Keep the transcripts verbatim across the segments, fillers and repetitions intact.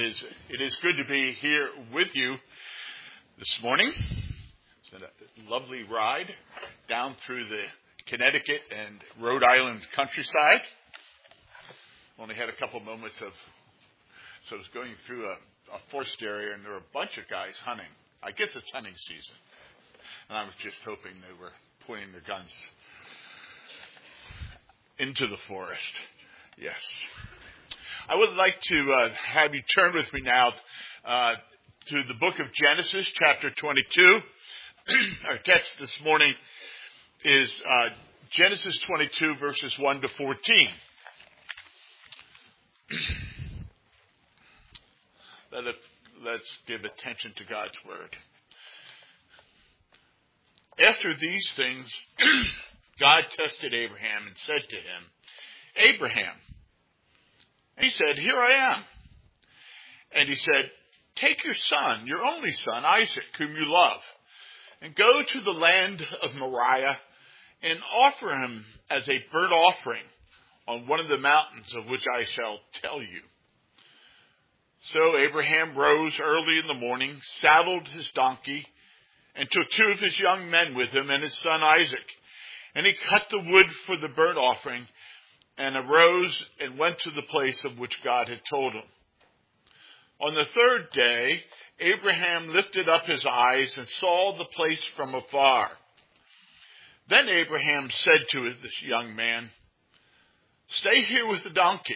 It is, it is good to be here with you this morning. It's been a lovely ride down through the Connecticut and Rhode Island countryside. Only had a couple moments of, so I was going through a, a forest area and there were a bunch of guys hunting. I guess it's hunting season. And I was just hoping they were pointing their guns into the forest. Yes. I would like to uh, have you turn with me now uh, to the book of Genesis, chapter twenty-two. Our text this morning is uh, Genesis twenty-two, verses one to fourteen. Let it, let's give attention to God's word. After these things, God tested Abraham and said to him, Abraham. He said, here I am. And he said, take your son, your only son, Isaac, whom you love, and go to the land of Moriah and offer him as a burnt offering on one of the mountains of which I shall tell you. So Abraham rose early in the morning, saddled his donkey, and took two of his young men with him and his son Isaac. And he cut the wood for the burnt offering and arose and went to the place of which God had told him. On the third day, Abraham lifted up his eyes and saw the place from afar. Then Abraham said to this young man, stay here with the donkey.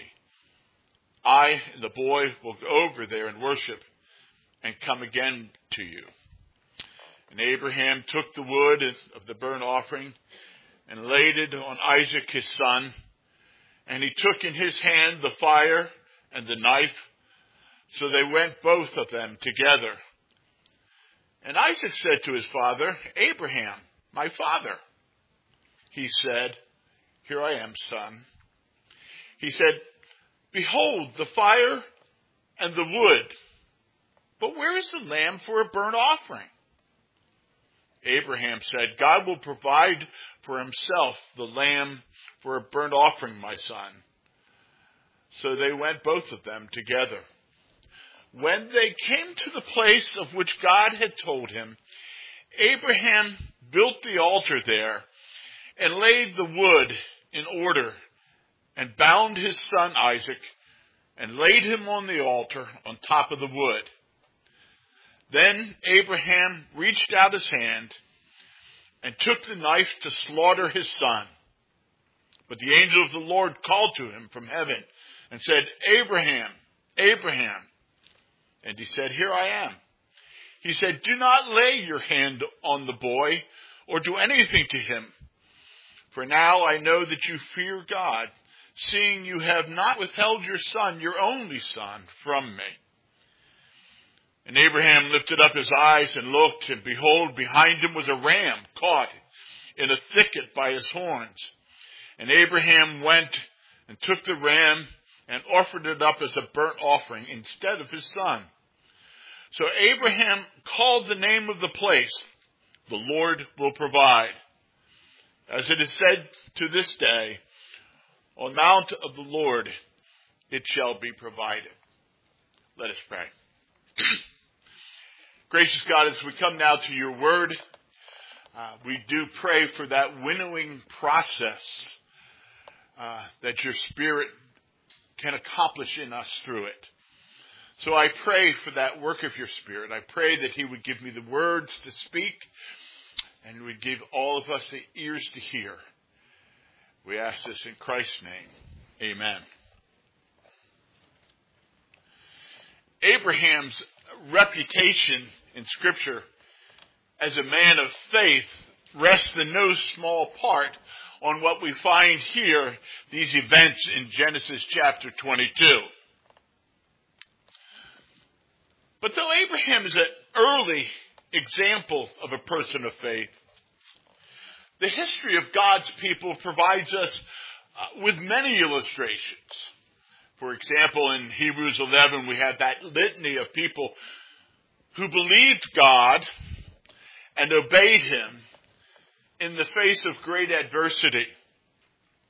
I and the boy will go over there and worship and come again to you. And Abraham took the wood of the burnt offering and laid it on Isaac his son. And he took in his hand the fire and the knife. So they went both of them together. And Isaac said to his father, Abraham, my father. He said, here I am, son. He said, behold, the fire and the wood. But where is the lamb for a burnt offering? Abraham said, God will provide for himself the lamb for a burnt offering, my son. So they went both of them together. When they came to the place of which God had told him, Abraham built the altar there and laid the wood in order and bound his son Isaac and laid him on the altar on top of the wood. Then Abraham reached out his hand and took the knife to slaughter his son. But the angel of the Lord called to him from heaven and said, Abraham, Abraham. And he said, here I am. He said, do not lay your hand on the boy or do anything to him. For now I know that you fear God, seeing you have not withheld your son, your only son, from me. And Abraham lifted up his eyes and looked, and behold, behind him was a ram caught in a thicket by his horns. And Abraham went and took the ram and offered it up as a burnt offering instead of his son. So Abraham called the name of the place, the Lord will provide. As it is said to this day, on Mount of the Lord it shall be provided. Let us pray. Gracious God, as we come now to your word, uh, we do pray for that winnowing process uh, that your Spirit can accomplish in us through it. So I pray for that work of your Spirit. I pray that he would give me the words to speak and would give all of us the ears to hear. We ask this in Christ's name. Amen. Abraham's reputation in Scripture as a man of faith rests in no small part on what we find here, these events in Genesis chapter twenty-two. But though Abraham is an early example of a person of faith, the history of God's people provides us uh, with many illustrations. For example, in Hebrews eleven, we have that litany of people who believed God and obeyed him in the face of great adversity.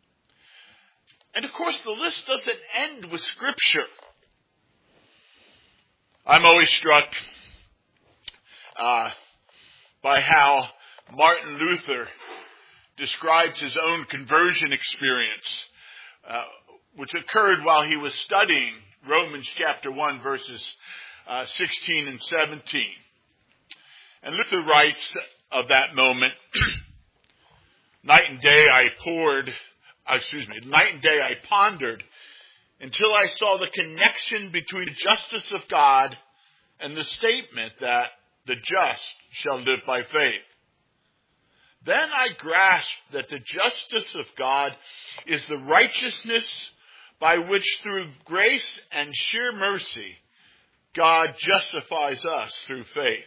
And of course, the list doesn't end with Scripture. I'm always struck uh, by how Martin Luther describes his own conversion experience, uh, which occurred while he was studying Romans chapter one, verses uh, sixteen and seventeen. And Luther writes of that moment, night and day I poured, excuse me, night and day I pondered until I saw the connection between the justice of God and the statement that the just shall live by faith. Then I grasped that the justice of God is the righteousness by which through grace and sheer mercy God justifies us through faith.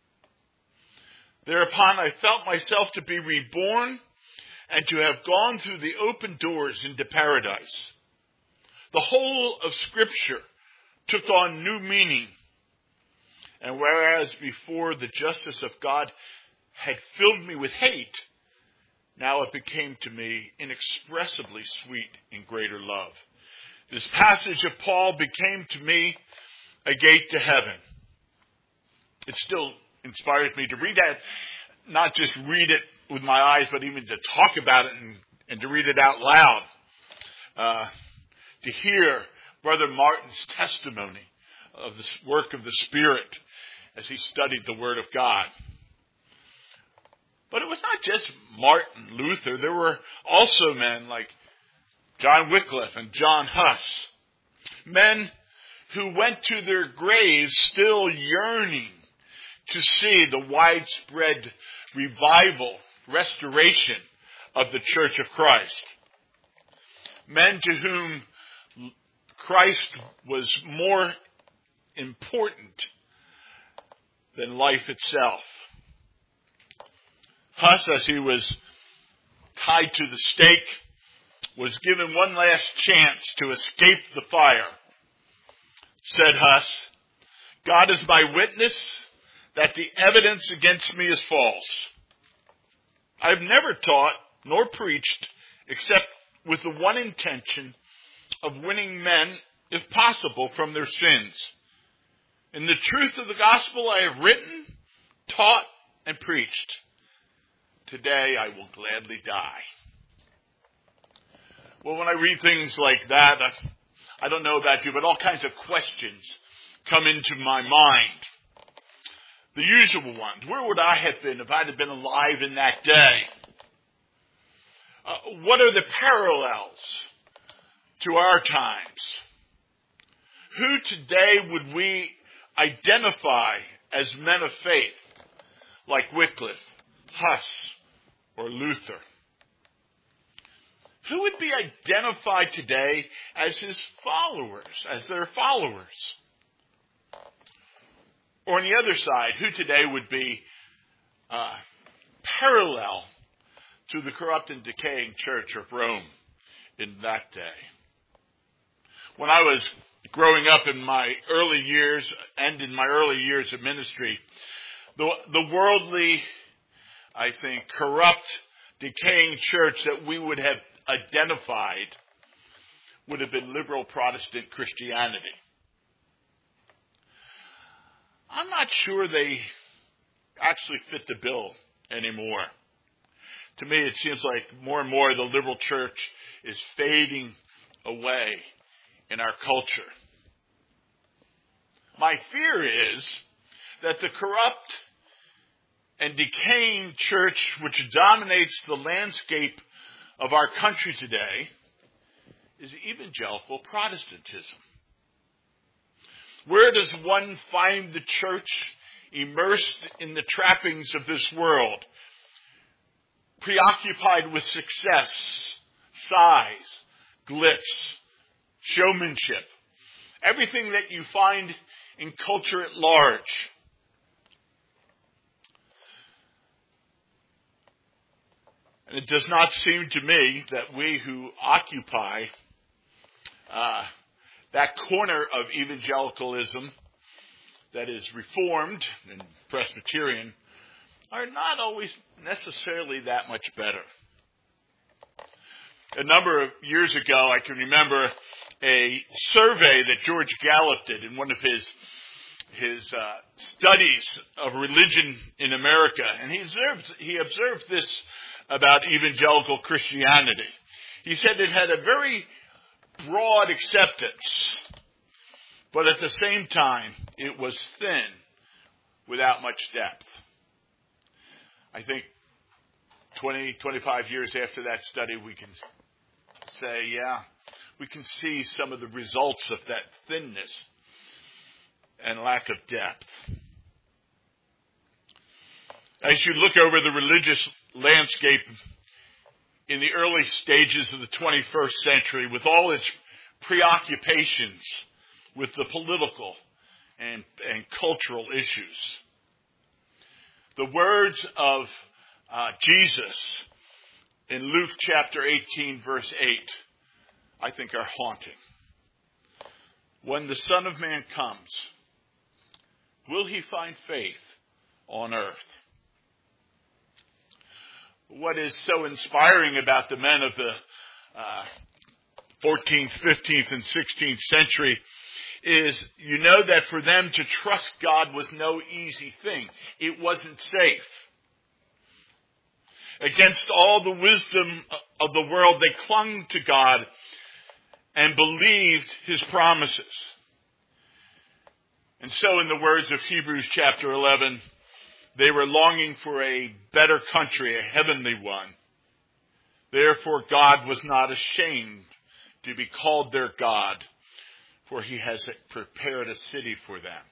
Thereupon I felt myself to be reborn and to have gone through the open doors into paradise. The whole of Scripture took on new meaning. And whereas before the justice of God had filled me with hate, now it became to me inexpressibly sweet in greater love. This passage of Paul became to me a gate to heaven. It still inspires me to read that, not just read it with my eyes, but even to talk about it and, and to read it out loud. Uh, to hear Brother Martin's testimony of the work of the Spirit as he studied the Word of God. But it was not just Martin Luther. There were also men like John Wycliffe and John Huss, men who went to their graves still yearning to see the widespread revival, restoration of the Church of Christ. Men to whom Christ was more important than life itself. Huss, as he was tied to the stake, was given one last chance to escape the fire. Said Huss, God is my witness that the evidence against me is false. I have never taught nor preached except with the one intention of winning men, if possible, from their sins. In the truth of the gospel I have written, taught, and preached. Today I will gladly die. Well, when I read things like that, I don't know about you, but all kinds of questions come into my mind. The usual ones. Where would I have been if I'd have been alive in that day? Uh, what are the parallels to our times? Who today would we identify as men of faith, like Wycliffe, Huss, or Luther? Who would be identified today as his followers, as their followers? Or on the other side, who today would be uh, parallel to the corrupt and decaying church of Rome in that day? When I was growing up in my early years and in my early years of ministry, the, the worldly, I think, corrupt, decaying church that we would have identified would have been liberal Protestant Christianity. I'm not sure they actually fit the bill anymore. To me, it seems like more and more the liberal church is fading away in our culture. My fear is that the corrupt and decaying church which dominates the landscape of our country today is evangelical Protestantism. Where does one find the church immersed in the trappings of this world, preoccupied with success, size, glitz, showmanship, everything that you find in culture at large? And it does not seem to me that we who occupy uh, that corner of evangelicalism that is Reformed and Presbyterian are not always necessarily that much better. A number of years ago, I can remember a survey that George Gallup did in one of his his uh, studies of religion in America, and he observed he observed this about evangelical Christianity. He said it had a very broad acceptance, but at the same time, it was thin, without much depth. I think twenty, twenty-five years after that study, we can say, yeah, we can see some of the results of that thinness and lack of depth. As you look over the religious landscape in the early stages of the twenty-first century, with all its preoccupations with the political and, and cultural issues, the words of uh, Jesus in Luke chapter eighteen, verse eight, I think are haunting. When the Son of Man comes, will he find faith on earth? What is so inspiring about the men of the uh, fourteenth, fifteenth, and sixteenth century is, you know, that for them to trust God was no easy thing. It wasn't safe. Against all the wisdom of the world, they clung to God and believed his promises. And so, in the words of Hebrews chapter eleven, they were longing for a better country, a heavenly one. Therefore, God was not ashamed to be called their God, for he has prepared a city for them.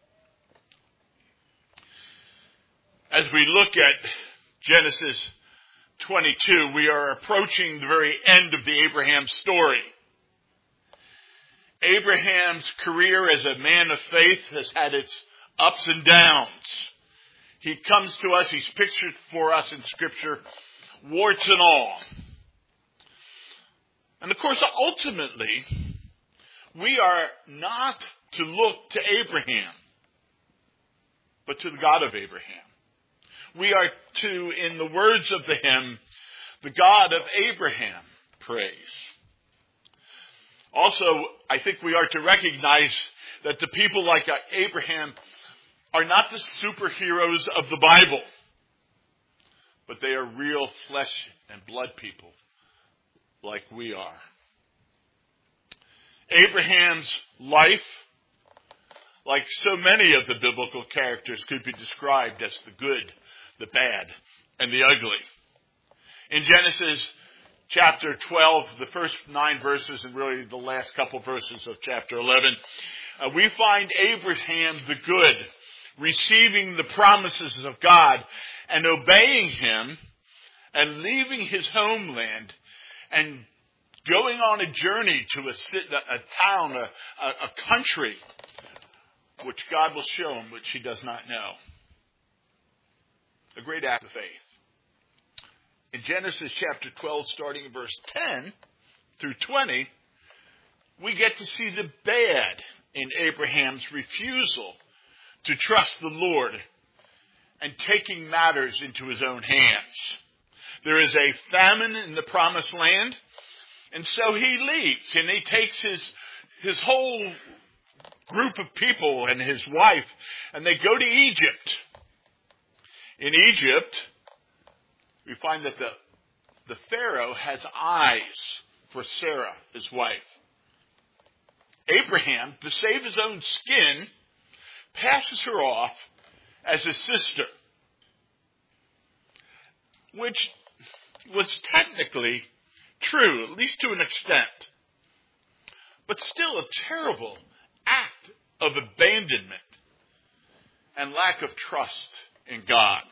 As we look at Genesis twenty-two, we are approaching the very end of the Abraham story. Abraham's career as a man of faith has had its ups and downs. He comes to us, he's pictured for us in Scripture, warts and all. And of course, ultimately, we are not to look to Abraham, but to the God of Abraham. We are to, in the words of the hymn, the God of Abraham praise. Also, I think we are to recognize that the people like Abraham are not the superheroes of the Bible, but they are real flesh and blood people like we are. Abraham's life, like so many of the biblical characters, could be described as the good, the bad, and the ugly. In Genesis chapter twelve, the first nine verses and really the last couple verses of chapter eleven, uh, we find Abraham the good, receiving the promises of God and obeying him and leaving his homeland and going on a journey to a, a town, a, a country, which God will show him, which he does not know. A great act of faith. In Genesis chapter twelve, starting in verse ten through twenty, we get to see the bad in Abraham's refusal to trust the Lord and taking matters into his own hands. There is a famine in the promised land, and so he leaves, and he takes his, his whole group of people and his wife, and they go to Egypt. In Egypt, we find that the, the Pharaoh has eyes for Sarah, his wife. Abraham, to save his own skin, passes her off as his sister, which was technically true, at least to an extent, but still a terrible act of abandonment and lack of trust in God.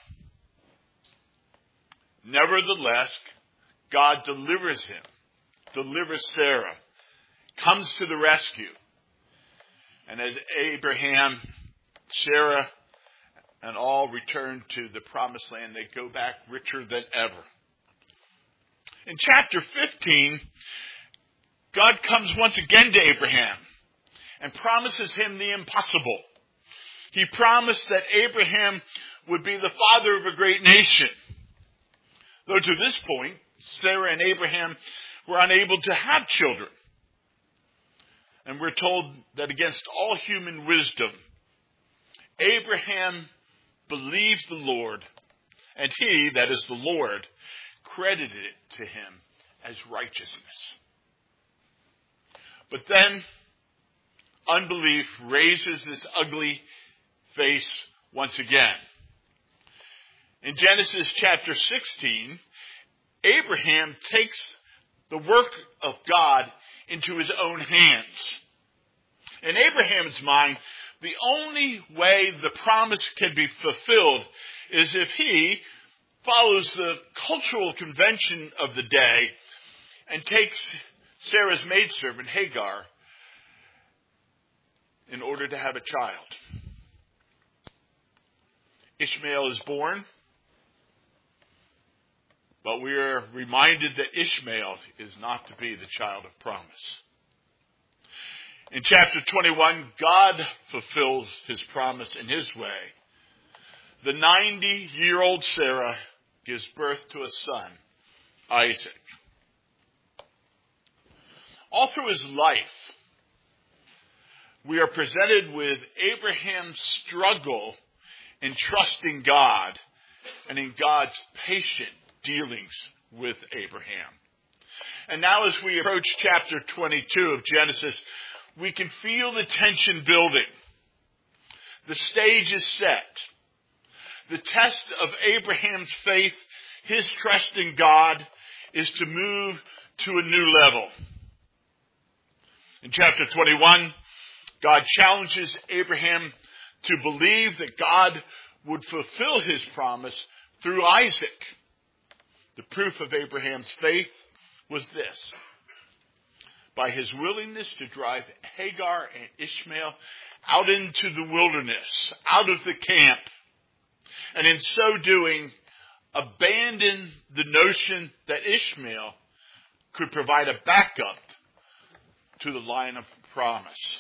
Nevertheless, God delivers him, delivers Sarah, comes to the rescue. And as Abraham, Sarah, and all return to the promised land, they go back richer than ever. In chapter fifteen, God comes once again to Abraham and promises him the impossible. He promised that Abraham would be the father of a great nation. Though to this point, Sarah and Abraham were unable to have children. And we're told that against all human wisdom, Abraham believed the Lord, and he, that is the Lord, credited it to him as righteousness. But then, unbelief raises its ugly face once again. In Genesis chapter sixteen, Abraham takes the work of God into his own hands. In Abraham's mind, the only way the promise can be fulfilled is if he follows the cultural convention of the day and takes Sarah's maidservant, Hagar, in order to have a child. Ishmael is born, but we are reminded that Ishmael is not to be the child of promise. In chapter twenty-one, God fulfills his promise in his way. The ninety-year-old Sarah gives birth to a son, Isaac. All through his life, we are presented with Abraham's struggle in trusting God and in God's patient dealings with Abraham. And now as we approach chapter twenty-two of Genesis, we can feel the tension building. The stage is set. The test of Abraham's faith, his trust in God, is to move to a new level. In chapter twenty-one, God challenges Abraham to believe that God would fulfill his promise through Isaac. The proof of Abraham's faith was this. By his willingness to drive Hagar and Ishmael out into the wilderness, out of the camp, and in so doing, abandon the notion that Ishmael could provide a backup to the line of promise.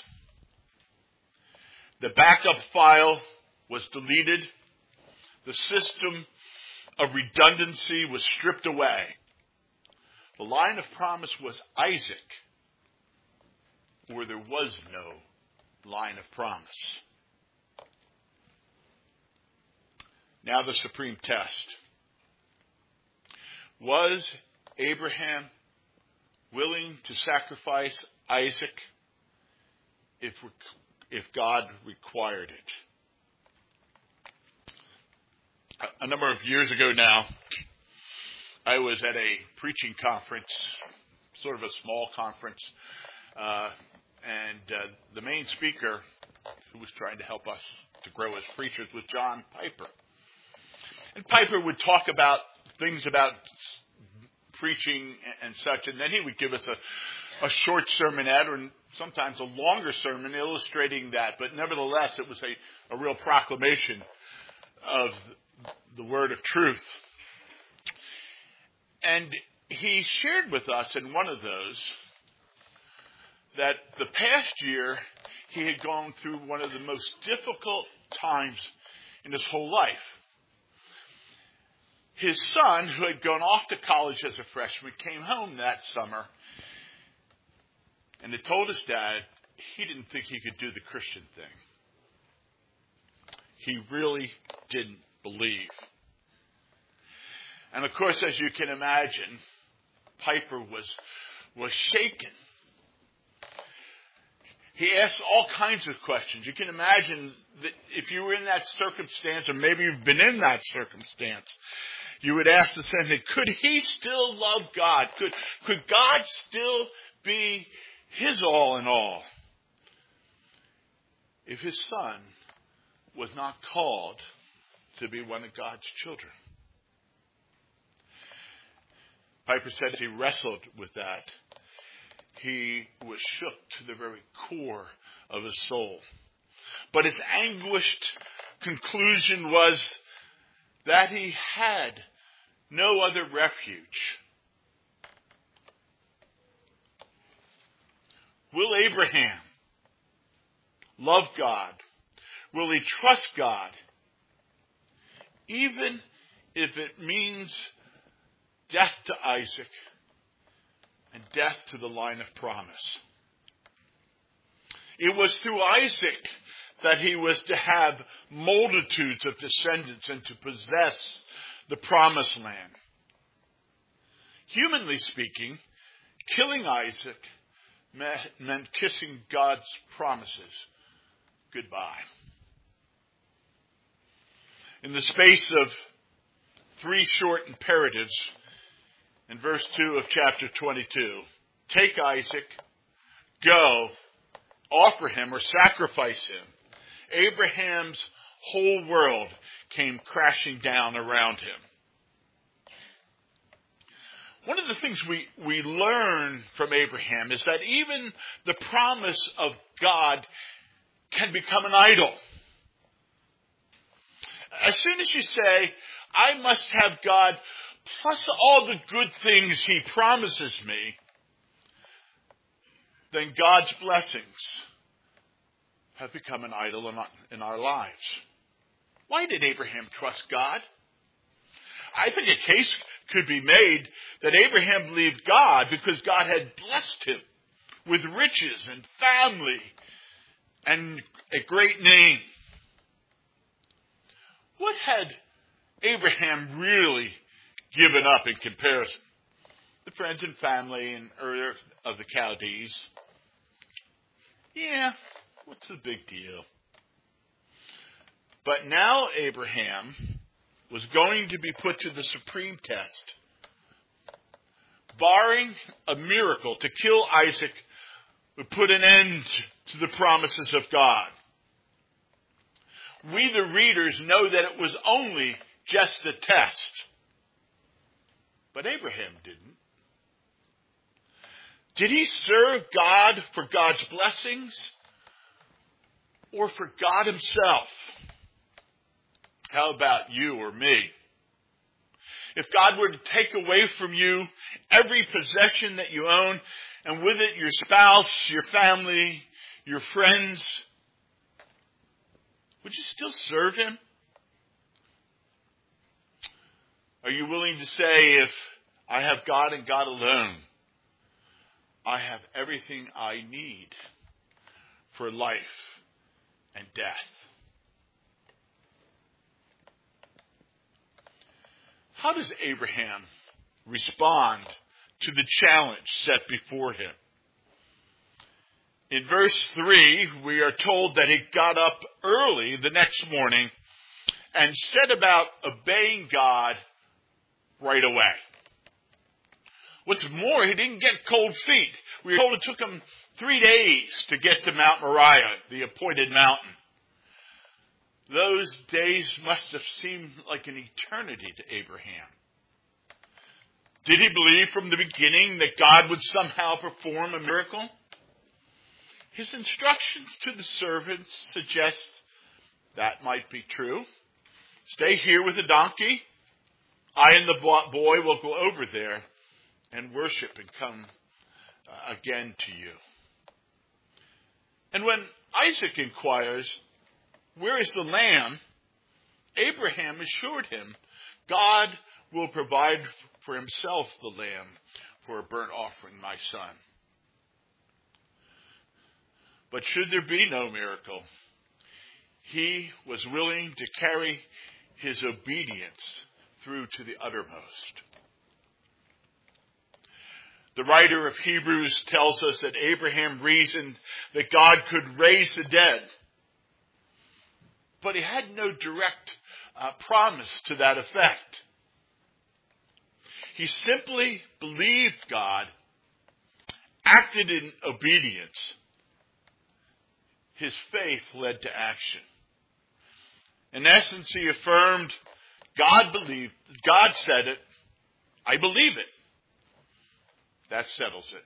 The backup file was deleted. The system of redundancy was stripped away. The line of promise was Isaac, where there was no line of promise. Now the supreme test. Was Abraham willing to sacrifice Isaac if, if God required it? A number of years ago now, I was at a preaching conference, sort of a small conference, uh, and uh, the main speaker who was trying to help us to grow as preachers was John Piper. And Piper would talk about things about preaching and such, and then he would give us a, a short sermonette or sometimes a longer sermon illustrating that, but nevertheless it was a, a real proclamation of the word of truth. And he shared with us in one of those that the past year he had gone through one of the most difficult times in his whole life. His son, who had gone off to college as a freshman, came home that summer and had told his dad he didn't think he could do the Christian thing. He really didn't believe. And of course, as you can imagine, Piper was, was shaken. He asked all kinds of questions. You can imagine that if you were in that circumstance, or maybe you've been in that circumstance, you would ask the same thing. Could he still love God? Could, could God still be his all in all if his son was not called to be one of God's children? Piper said as he wrestled with that, he was shook to the very core of his soul. But his anguished conclusion was that he had no other refuge. Will Abraham love God? Will he trust God? Even if it means death to Isaac and death to the line of promise. It was through Isaac that he was to have multitudes of descendants and to possess the promised land. Humanly speaking, killing Isaac meant kissing God's promises goodbye. In the space of three short imperatives, in verse two of chapter twenty-two, take Isaac, go, offer him or sacrifice him, Abraham's whole world came crashing down around him. One of the things we, we learn from Abraham is that even the promise of God can become an idol. As soon as you say, I must have God plus all the good things he promises me, then God's blessings have become an idol in our lives. Why did Abraham trust God? I think a case could be made that Abraham believed God because God had blessed him with riches and family and a great name. What had Abraham really given up in comparison? The friends and family and Ur of the Chaldees. Yeah, what's the big deal? But now Abraham was going to be put to the supreme test. Barring a miracle to kill Isaac would put an end to the promises of God. We, the readers, know that it was only just a test. But Abraham didn't. Did he serve God for God's blessings or for God himself? How about you or me? If God were to take away from you every possession that you own, and with it your spouse, your family, your friends, would you still serve him? Are you willing to say, if I have God and God alone, I have everything I need for life and death? How does Abraham respond to the challenge set before him? In verse three, we are told that he got up early the next morning and set about obeying God right away. What's more, he didn't get cold feet. We are told it took him three days to get to Mount Moriah, the appointed mountain. Those days must have seemed like an eternity to Abraham. Did he believe from the beginning that God would somehow perform a miracle? His instructions to the servants suggest that might be true. Stay here with the donkey. I and the boy will go over there and worship and come uh, again to you. And when Isaac inquires, where is the lamb? Abraham assured him, God will provide for himself the lamb for a burnt offering, my son. But should there be no miracle, he was willing to carry his obedience through to the uttermost. The writer of Hebrews tells us that Abraham reasoned that God could raise the dead. But he had no direct uh, promise to that effect. He simply believed God, acted in obedience. His faith led to action. In essence, he affirmed, God believed, God said it, I believe it. That settles it.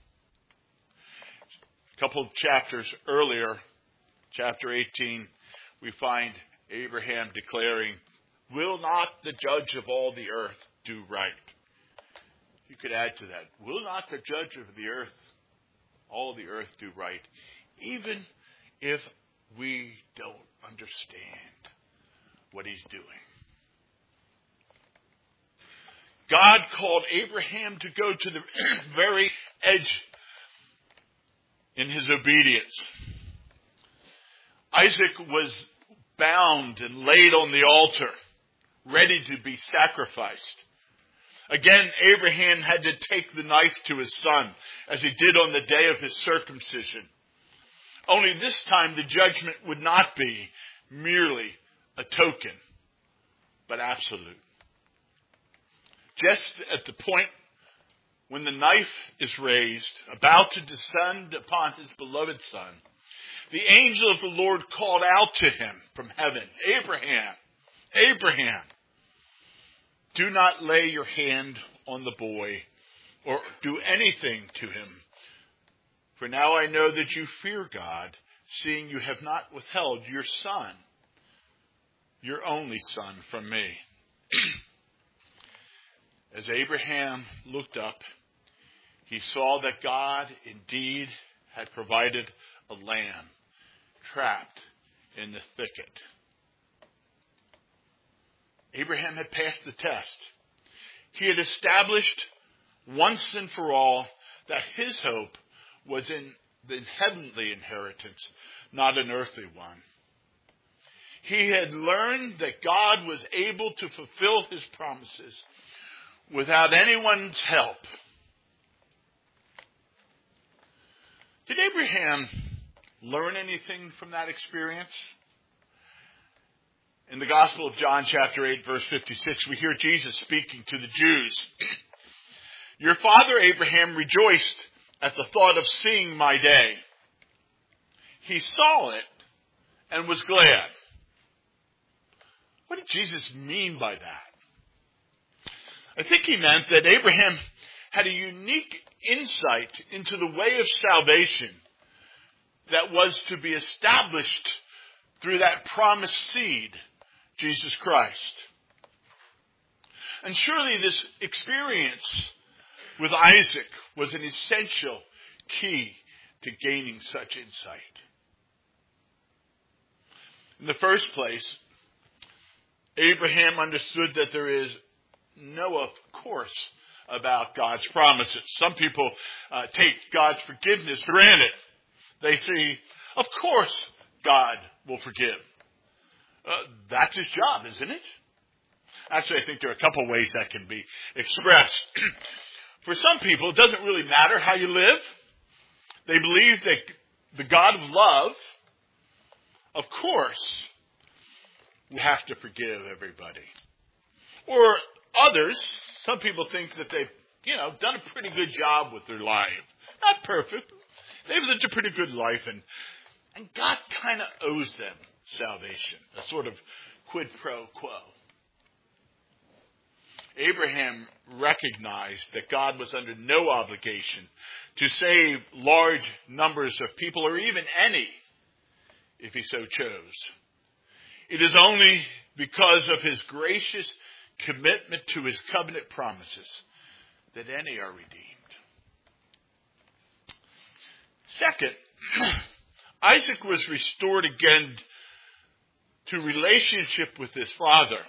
A couple of chapters earlier, chapter eighteen, we find Abraham declaring, will not the judge of all the earth do right? You could add to that, will not the judge of the earth, all the earth do right? Even if we don't understand what he's doing. God called Abraham to go to the very edge in his obedience. Isaac was bound and laid on the altar, ready to be sacrificed. Again, Abraham had to take the knife to his son, as he did on the day of his circumcision. Only this time the judgment would not be merely a token, but absolute. Just at the point when the knife is raised, about to descend upon his beloved son, the angel of the Lord called out to him from heaven, Abraham, Abraham, do not lay your hand on the boy or do anything to him. For now I know that you fear God, seeing you have not withheld your son, your only son, from me. As Abraham looked up, he saw that God indeed had provided a lamb trapped in the thicket. Abraham had passed the test. He had established once and for all that his hope was in the heavenly inheritance, not an earthly one. He had learned that God was able to fulfill his promises without anyone's help. Did Abraham learn anything from that experience? In the Gospel of John, chapter eight, verse fifty-six, we hear Jesus speaking to the Jews. Your father Abraham rejoiced at the thought of seeing my day. He saw it and was glad. What did Jesus mean by that? I think he meant that Abraham had a unique insight into the way of salvation that was to be established through that promised seed, Jesus Christ. And surely this experience with Isaac was an essential key to gaining such insight. In the first place, Abraham understood that there is no of course about God's promises. Some people uh, take God's forgiveness for granted. They say, of course God will forgive. Uh, that's his job, isn't it? Actually, I think there are a couple of ways that can be expressed. For some people, it doesn't really matter how you live. They believe that the God of love, of course, will have to forgive everybody. Or others, some people think that they've, you know, done a pretty good job with their life. Not perfect. They've lived a pretty good life, and, and God kind of owes them salvation, a sort of quid pro quo. Abraham recognized that God was under no obligation to save large numbers of people, or even any, if he so chose. It is only because of his gracious commitment to his covenant promises that any are redeemed. Second, Isaac was restored again to relationship with his father,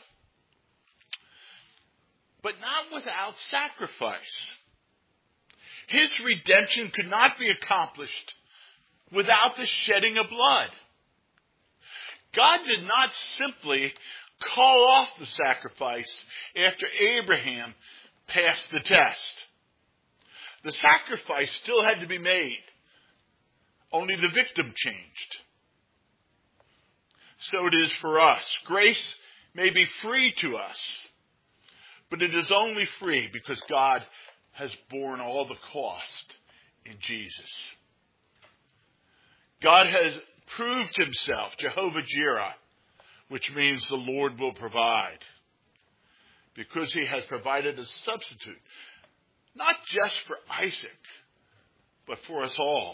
but not without sacrifice. His redemption could not be accomplished without the shedding of blood. God did not simply call off the sacrifice after Abraham passed the test. The sacrifice still had to be made. Only the victim changed. So it is for us. Grace may be free to us, but it is only free because God has borne all the cost in Jesus. God has proved himself, Jehovah Jireh, which means the Lord will provide, because he has provided a substitute, not just for Isaac, but for us all.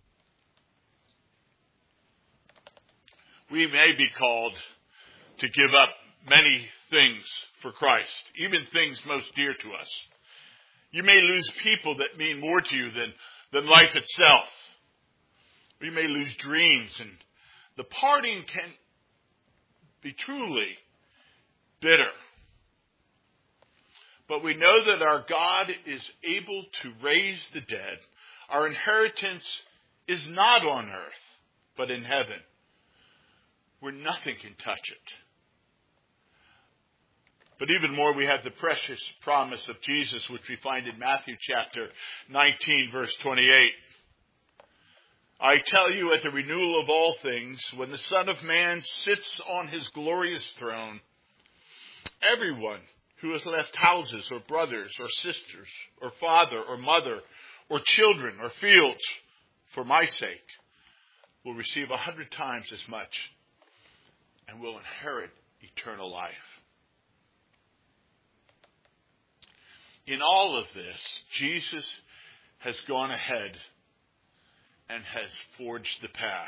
We may be called to give up many things for Christ, even things most dear to us. You may lose people that mean more to you than, than life itself. We may lose dreams, and the parting can be truly bitter. But we know that our God is able to raise the dead. Our inheritance is not on earth, but in heaven. where nothing can touch it. But even more, we have the precious promise of Jesus, which we find in Matthew chapter nineteen, verse twenty-eight. I tell you, at the renewal of all things, when the Son of Man sits on his glorious throne, everyone who has left houses or brothers or sisters or father or mother or children or fields for my sake will receive a hundred times as much and will inherit eternal life. In all of this, Jesus has gone ahead and has forged the path.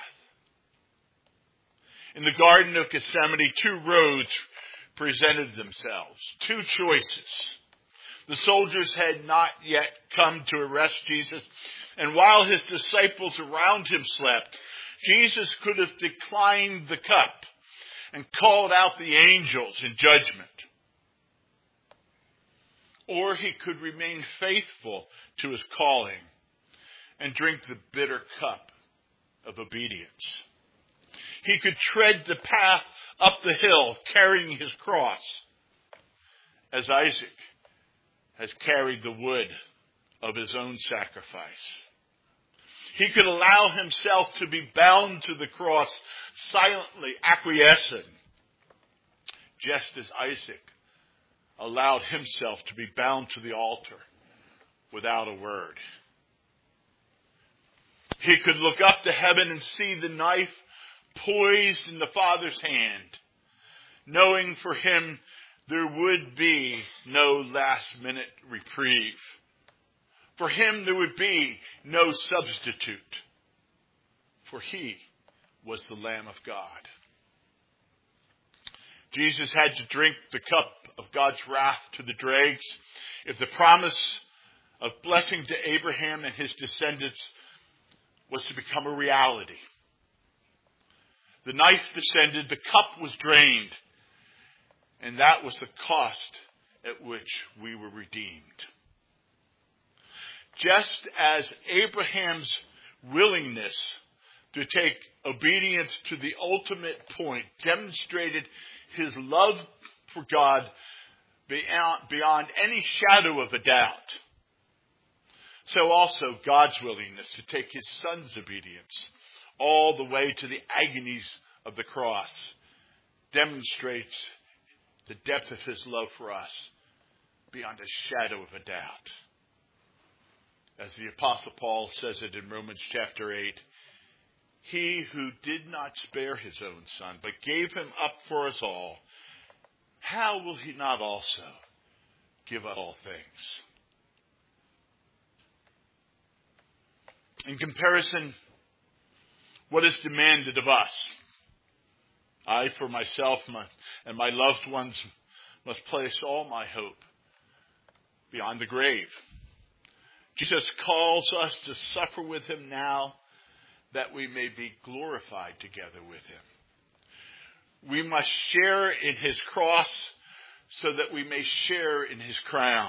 In the Garden of Gethsemane, two roads presented themselves, two choices. The soldiers had not yet come to arrest Jesus, and while his disciples around him slept, Jesus could have declined the cup and called out the angels in judgment. Or he could remain faithful to his calling and drink the bitter cup of obedience. He could tread the path up the hill carrying his cross, as Isaac has carried the wood of his own sacrifice. He could allow himself to be bound to the cross, silently acquiescing, just as Isaac allowed himself to be bound to the altar without a word. He could look up to heaven and see the knife poised in the Father's hand, knowing for him there would be no last-minute reprieve. For him there would be no substitute, for he was the Lamb of God. Jesus had to drink the cup of God's wrath to the dregs if the promise of blessing to Abraham and his descendants was to become a reality. The knife descended, the cup was drained, and that was the cost at which we were redeemed. Just as Abraham's willingness to take obedience to the ultimate point demonstrated his love for God beyond, beyond any shadow of a doubt, so also God's willingness to take his Son's obedience all the way to the agonies of the cross demonstrates the depth of his love for us beyond a shadow of a doubt. As the Apostle Paul says it in Romans chapter eight, he who did not spare his own Son, but gave him up for us all, how will he not also give us all things? In comparison, what is demanded of us? I, for myself and my loved ones, must place all my hope beyond the grave. Jesus calls us to suffer with him now that we may be glorified together with him. We must share in his cross so that we may share in his crown.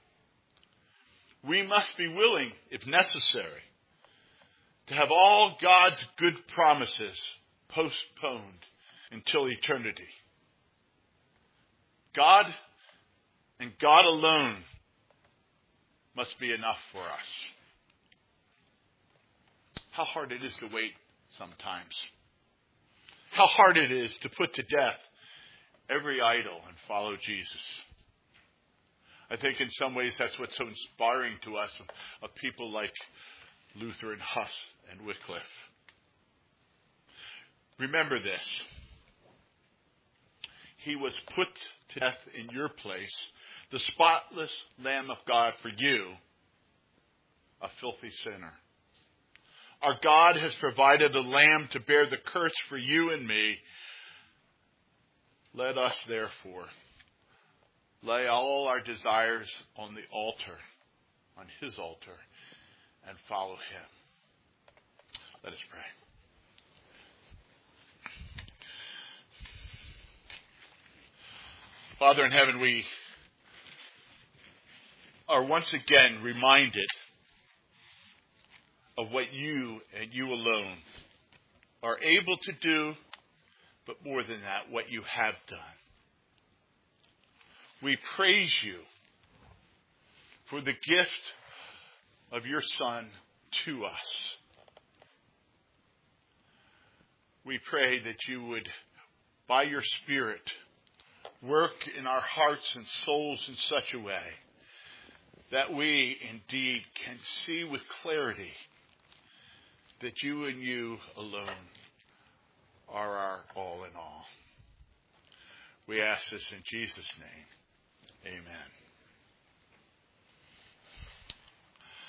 We must be willing, if necessary, to have all God's good promises postponed until eternity. God and God alone must be enough for us. How hard it is to wait sometimes. How hard it is to put to death every idol and follow Jesus. I think in some ways that's what's so inspiring to us of, of people like Luther and Huss and Wycliffe. Remember this. He was put to death in your place, the spotless Lamb of God for you, a filthy sinner. Our God has provided a lamb to bear the curse for you and me. Let us, therefore, lay all our desires on the altar, on his altar, and follow him. Let us pray. Father in heaven, we are once again reminded of what you and you alone are able to do but more than that, what you have done. We praise you for the gift of your Son to us. We pray that you would, by your Spirit, work in our hearts and souls in such a way that we indeed can see with clarity that you and you alone are our all in all. We ask this in Jesus' name. Amen.